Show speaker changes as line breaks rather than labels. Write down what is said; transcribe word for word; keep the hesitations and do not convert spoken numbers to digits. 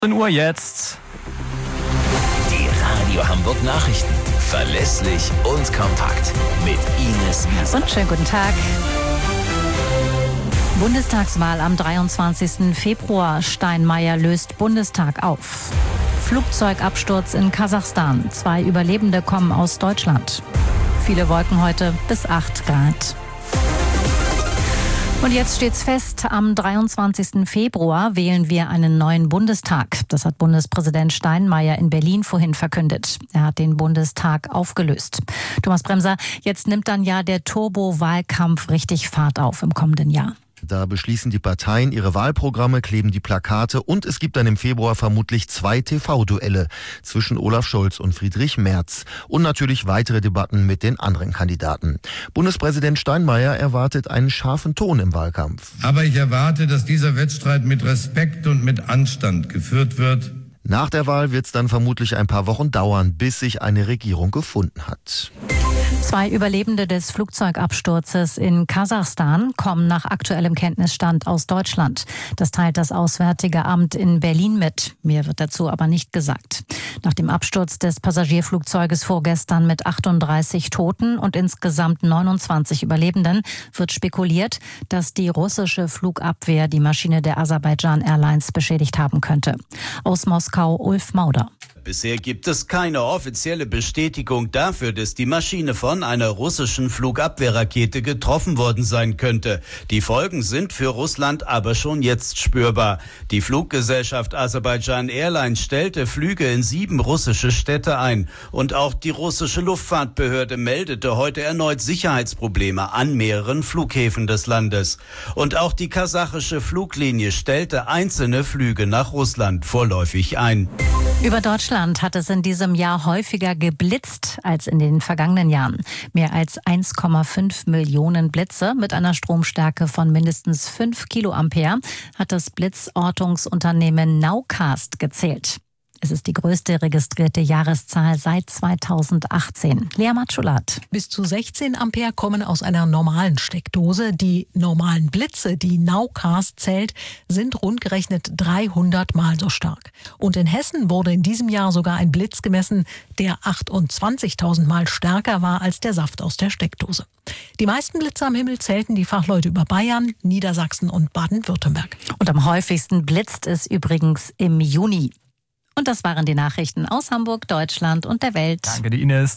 Uhr jetzt.
Die Radio Hamburg Nachrichten. Verlässlich und kompakt. Mit Ines Wiese.
Und schönen guten Tag. Bundestagswahl am dreiundzwanzigsten Februar. Steinmeier löst Bundestag auf. Flugzeugabsturz in Kasachstan. Zwei Überlebende kommen aus Deutschland. Viele Wolken heute, bis acht Grad. Und jetzt steht's fest, am dreiundzwanzigsten Februar wählen wir einen neuen Bundestag. Das hat Bundespräsident Steinmeier in Berlin vorhin verkündet. Er hat den Bundestag aufgelöst. Thomas Bremser, jetzt nimmt dann ja der Turbo-Wahlkampf richtig Fahrt auf im kommenden Jahr.
Da beschließen die Parteien ihre Wahlprogramme, kleben die Plakate und es gibt dann im Februar vermutlich zwei T V-Duelle zwischen Olaf Scholz und Friedrich Merz und natürlich weitere Debatten mit den anderen Kandidaten. Bundespräsident Steinmeier erwartet einen scharfen Ton im Wahlkampf.
Aber ich erwarte, dass dieser Wettstreit mit Respekt und mit Anstand geführt wird.
Nach der Wahl wird es dann vermutlich ein paar Wochen dauern, bis sich eine Regierung gefunden hat.
Zwei Überlebende des Flugzeugabsturzes in Kasachstan kommen nach aktuellem Kenntnisstand aus Deutschland. Das teilt das Auswärtige Amt in Berlin mit. Mehr wird dazu aber nicht gesagt. Nach dem Absturz des Passagierflugzeuges vorgestern mit achtunddreißig Toten und insgesamt neunundzwanzig Überlebenden wird spekuliert, dass die russische Flugabwehr die Maschine der Aserbaidschan Airlines beschädigt haben könnte. Aus Moskau Ulf Mauder.
Bisher gibt es keine offizielle Bestätigung dafür, dass die Maschine von einer russischen Flugabwehrrakete getroffen worden sein könnte. Die Folgen sind für Russland aber schon jetzt spürbar. Die Fluggesellschaft Aserbaidschan Airlines stellte Flüge in sieben russische Städte ein. Und auch die russische Luftfahrtbehörde meldete heute erneut Sicherheitsprobleme an mehreren Flughäfen des Landes. Und auch die kasachische Fluglinie stellte einzelne Flüge nach Russland vorläufig ein.
Über Deutschland hat es in diesem Jahr häufiger geblitzt als in den vergangenen Jahren. Mehr als eins Komma fünf Millionen Blitze mit einer Stromstärke von mindestens fünf Kiloampere hat das Blitzortungsunternehmen Nowcast gezählt. Es ist die größte registrierte Jahreszahl seit zweitausendachtzehn. Lea Matschulat.
Bis zu sechzehn Ampere kommen aus einer normalen Steckdose. Die normalen Blitze, die Nowcast zählt, sind rund gerechnet dreihundert Mal so stark. Und in Hessen wurde in diesem Jahr sogar ein Blitz gemessen, der achtundzwanzigtausend Mal stärker war als der Saft aus der Steckdose. Die meisten Blitze am Himmel zählten die Fachleute über Bayern, Niedersachsen und Baden-Württemberg.
Und am häufigsten blitzt es übrigens im Juni. Und das waren die Nachrichten aus Hamburg, Deutschland und der Welt.
Danke dir, Ines.